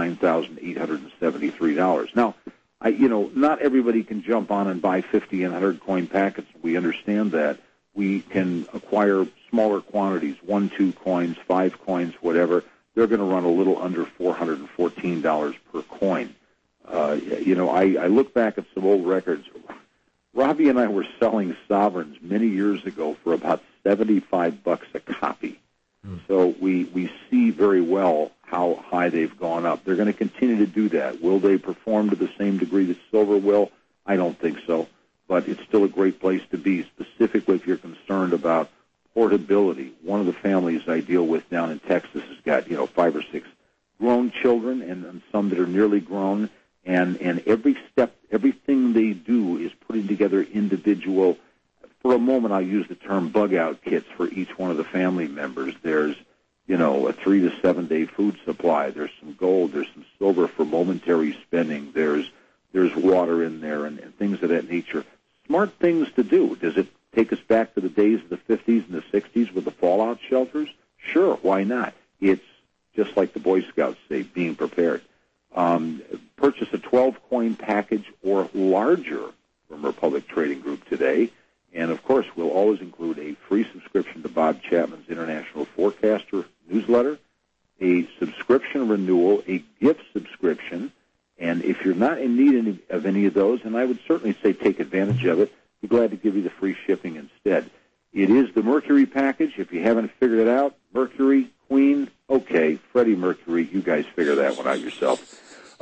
$39,873. Now, not everybody can jump on and buy 50 and 100-coin packets. We understand that. We can acquire smaller quantities, 1, 2 coins, 5 coins, whatever. They're going to run a little under $414 per coin. I look back at some old records. Robbie and I were selling sovereigns many years ago for about $75 a copy. So we see very well how high they've gone up. They're going to continue to do that. Will they perform to the same degree that silver will? I don't think so. But it's still a great place to be, specifically if you're concerned about portability. One of the families I deal with down in Texas has got, 5 or 6 grown children and some that are nearly grown. And everything they do is putting together individual, for a moment I'll use the term bug-out kits for each one of the family members. There's, a 3 to 7 day food supply. There's some gold. There's some silver for momentary spending. There's water in there and things of that nature. Smart things to do. Does it take us back to the days of the 50s and the 60s with the fallout shelters? Sure, why not? It's just like the Boy Scouts say, being prepared. Purchase a 12-coin package or larger from Republic Trading Group today. And, of course, we'll always include a free subscription to Bob Chapman's International Forecaster newsletter, a subscription renewal, a gift subscription. And if you're not in need of any of those, and I would certainly say take advantage of it, be glad to give you the free shipping instead. It is the Mercury package. If you haven't figured it out, Mercury, Queen, okay, Freddie Mercury, you guys figure that one out yourself.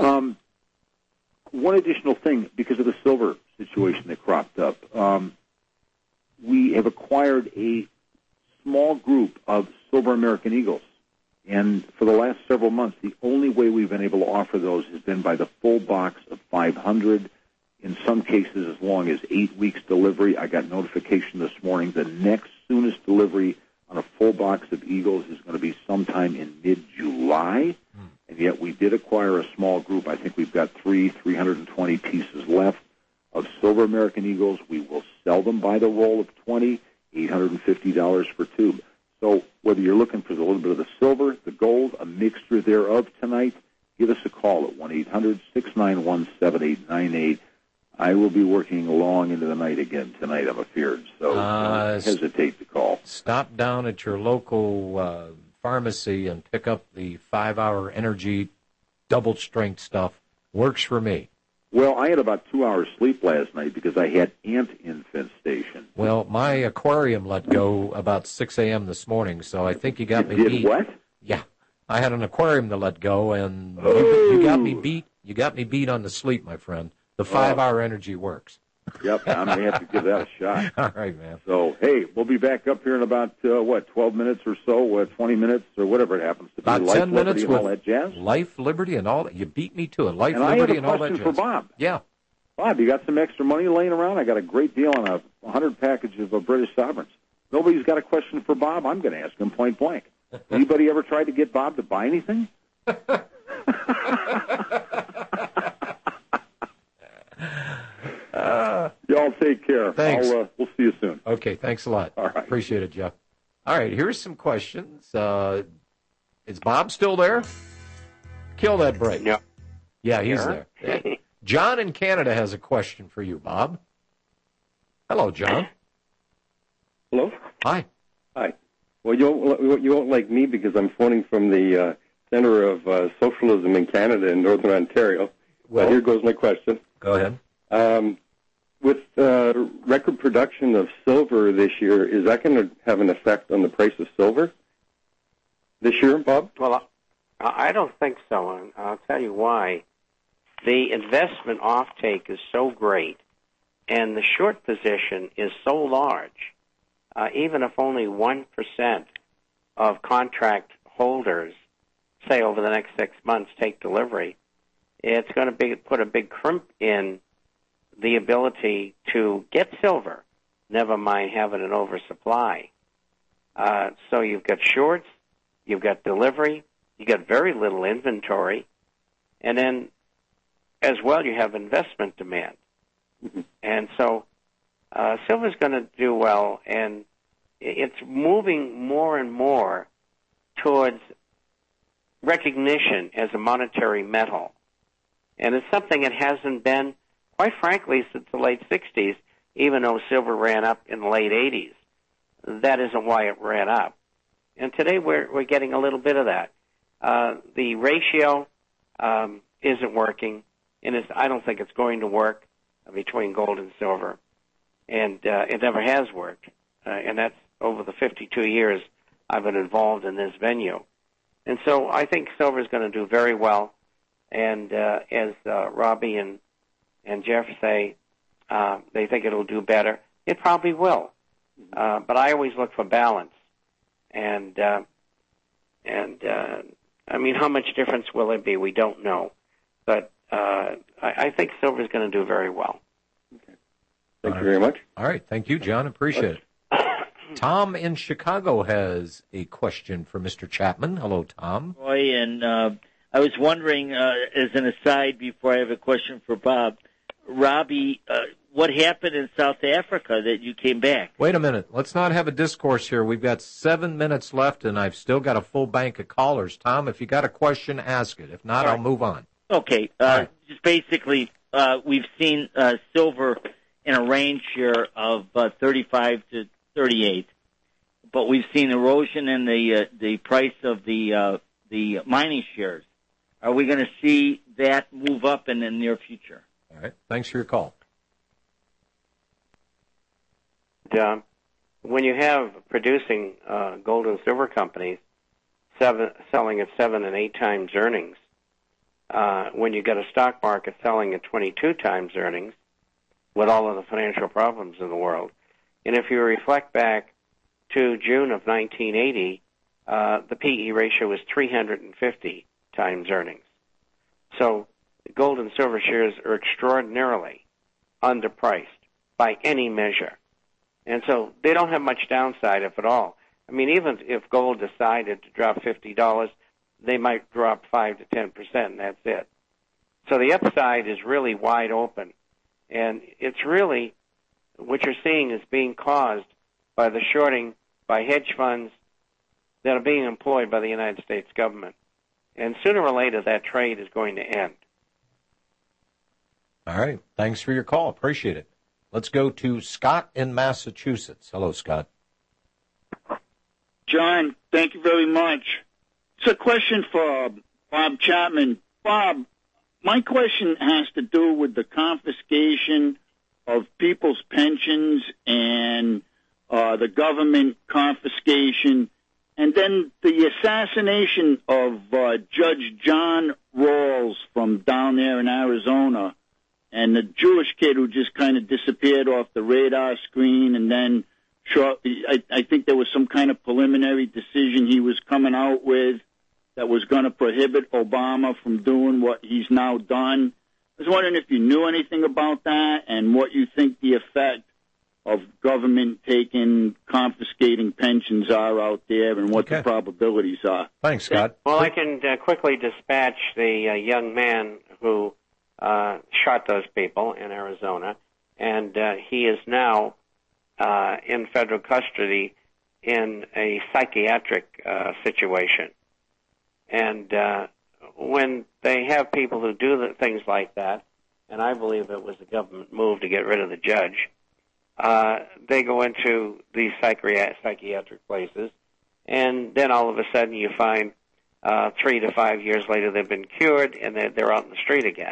One additional thing, because of the silver situation that cropped up, we have acquired a small group of silver American Eagles. And for the last several months, the only way we've been able to offer those has been by the full box of 500, in some cases as long as 8 weeks delivery. I got notification this morning the next soonest delivery on a full box of Eagles is going to be sometime in mid-July. And yet we did acquire a small group. I think we've got 320 pieces left of silver American Eagles. We will sell them by the roll of 20, $850 per tube. So whether you're looking for a little bit of the silver, the gold, a mixture thereof tonight, give us a call at 1-800-691-7898. I will be working long into the night again tonight, I'm afeared. So don't hesitate to call. Stop down at your local pharmacy and pick up the 5-hour energy double-strength stuff. Works for me. Well, I had about 2 hours sleep last night because I had ant infestation. Well, my aquarium let go about 6 a.m. this morning, so I think you got me beat. Did what? Yeah. I had an aquarium that let go, and you got me beat. You got me beat on the sleep, my friend. The 5-hour energy works. Yep, I'm going to have to give that a shot. All right, man. So, hey, we'll be back up here in about, 12 minutes or so, 20 minutes or whatever it happens to be. About Life, 10 minutes liberty, and with all that jazz. Life, liberty, and all that. You beat me to it. Life, And liberty, I have and a all that question jazz. for Bob. Yeah. Bob, you got some extra money laying around? I got a great deal on a 100 package of British sovereigns. Nobody's got a question for Bob. I'm going to ask him point blank. Anybody ever tried to get Bob to buy anything? Y'all take care. Thanks. We'll see you soon. Okay, thanks a lot. All right. Appreciate it, Jeff. All right, here's some questions. Is Bob still there? Kill that break. Yeah. Yeah, he's there. John in Canada has a question for you, Bob. Hello, John. Hello? Hi. Hi. Well, you won't like me because I'm phoning from the Center of Socialism in Canada in Northern Ontario. Well, here goes my question. Go ahead. With record production of silver this year, is that going to have an effect on the price of silver this year, Bob? Well, I don't think so, and I'll tell you why. The investment offtake is so great, and the short position is so large, even if only 1% of contract holders, say over the next 6 months, take delivery, it's going to put a big crimp in the ability to get silver, never mind having an oversupply. So you've got shorts, you've got delivery, you got very little inventory, and then as well you have investment demand. Mm-hmm. And so silver's going to do well, and it's moving more and more towards recognition as a monetary metal. And it's something it hasn't been, quite frankly, since the late 60s, even though silver ran up in the late 80s. That isn't why it ran up. And today we're getting a little bit of that. The ratio isn't working, and I don't think it's going to work between gold and silver. And it never has worked. And that's over the 52 years I've been involved in this venue. And so I think silver is going to do very well. And as Robbie and Jeff say, they think it'll do better. It probably will. But I always look for balance. And I mean, how much difference will it be? We don't know. But I think silver is going to do very well. Okay. Thank you very much. All right. Thank you, John. Appreciate it. Tom in Chicago has a question for Mr. Chapman. Hello, Tom. Boy, and I was wondering, as an aside, before I have a question for Bob, Robbie, what happened in South Africa that you came back? Wait a minute. Let's not have a discourse here. We've got 7 minutes left, and I've still got a full bank of callers. Tom, if you got a question, ask it. If not, I'll move on. Okay. Just basically, we've seen silver in a range here of 35 to 38, but we've seen erosion in the price of the mining shares. Are we going to see that move up in the near future? All right. Thanks for your call. When you have producing gold and silver companies selling at 7 and 8 times earnings, when you get a stock market selling at 22 times earnings, with all of the financial problems in the world, and if you reflect back to June of 1980, the PE ratio was 350 times earnings. So gold and silver shares are extraordinarily underpriced by any measure. And so they don't have much downside, if at all. I mean, even if gold decided to drop $50, they might drop 5 to 10%, and that's it. So the upside is really wide open. And it's really, what you're seeing is being caused by the shorting by hedge funds that are being employed by the United States government. And sooner or later, that trade is going to end. All right. Thanks for your call. Appreciate it. Let's go to Scott in Massachusetts. Hello, Scott. John, thank you very much. It's a question for Bob Chapman. Bob, my question has to do with the confiscation of people's pensions and the government confiscation, and then the assassination of Judge John Rawls from down there in Arizona. and the Jewish kid who just kind of disappeared off the radar screen, and then I think there was some kind of preliminary decision he was coming out with that was going to prohibit Obama from doing what he's now done. I was wondering if you knew anything about that and what you think the effect of government confiscating pensions are out there and what the probabilities are. Thanks, Scott. Well, I can quickly dispatch the young man who shot those people in Arizona, and he is now in federal custody in a psychiatric situation. And when they have people who do things like that, and I believe it was a government move to get rid of the judge, they go into these psychiatric places, and then all of a sudden you find 3 to 5 years later they've been cured and they're out in the street again.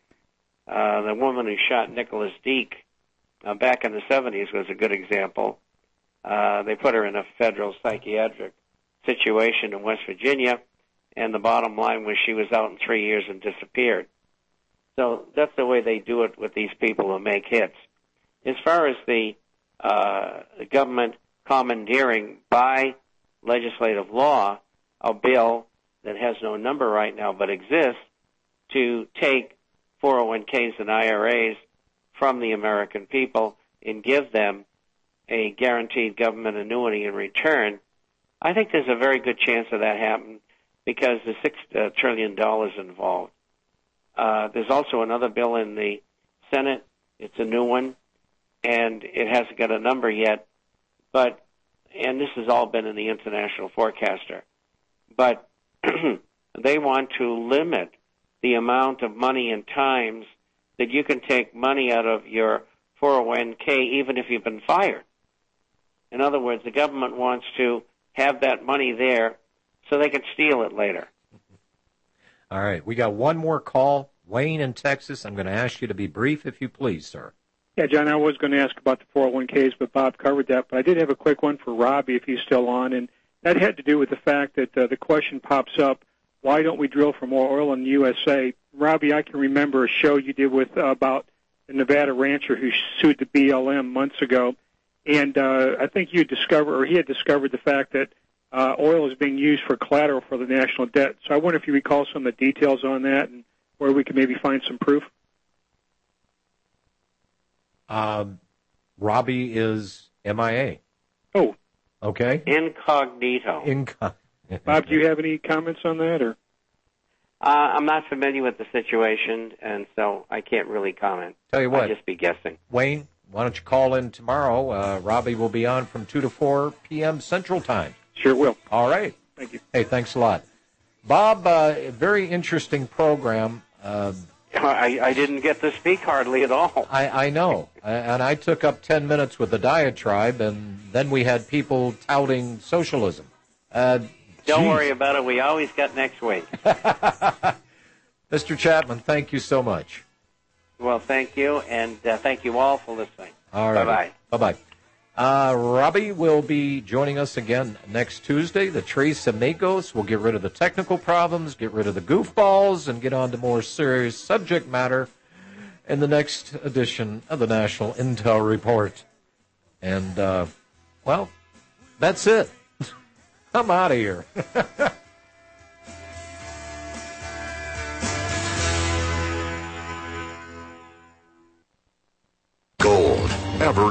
The woman who shot Nicholas Deek back in the 70s was a good example. They put her in a federal psychiatric situation in West Virginia, and the bottom line was she was out in 3 years and disappeared. So that's the way they do it with these people who make hits. As far as the government commandeering by legislative law a bill that has no number right now but exists to take 401ks and IRAs from the American people and give them a guaranteed government annuity in return, I think there's a very good chance of that happening because there's $6 trillion involved. There's also another bill in the Senate. It's a new one, and it hasn't got a number yet. And this has all been in the International Forecaster. But they want to limit the amount of money and times that you can take money out of your 401k even if you've been fired. In other words, the government wants to have that money there so they can steal it later. All right, we got one more call. Wayne in Texas, I'm going to ask you to be brief, if you please, sir. Yeah, John, I was going to ask about the 401ks, but Bob covered that. But I did have a quick one for Robbie, if he's still on, and that had to do with the fact that the question pops up, why don't we drill for more oil in the USA? Robbie, I can remember a show you did with about the Nevada rancher who sued the BLM months ago, and I think you discovered, or he had discovered the fact that oil is being used for collateral for the national debt. So I wonder if you recall some of the details on that and where we can maybe find some proof. Robbie is MIA. Oh. Okay. Incognito. Bob, do you have any comments on that? Or I'm not familiar with the situation, and so I can't really comment. Tell you what. I'll just be guessing. Wayne, why don't you call in tomorrow? Robbie will be on from 2 to 4 p.m. Central Time. Sure will. All right. Thank you. Hey, thanks a lot. Bob, very interesting program. I didn't get to speak hardly at all. I know. And I took up 10 minutes with the diatribe, and then we had people touting socialism. Don't worry about it. We always got next week. Mr. Chapman, thank you so much. Well, thank you, and thank you all for listening. All right. Bye-bye. Bye-bye. Robbie will be joining us again next Tuesday. The Tres Amigos will get rid of the technical problems, get rid of the goofballs, and get on to more serious subject matter in the next edition of the National Intel Report. And, well, that's it. I'm out of here.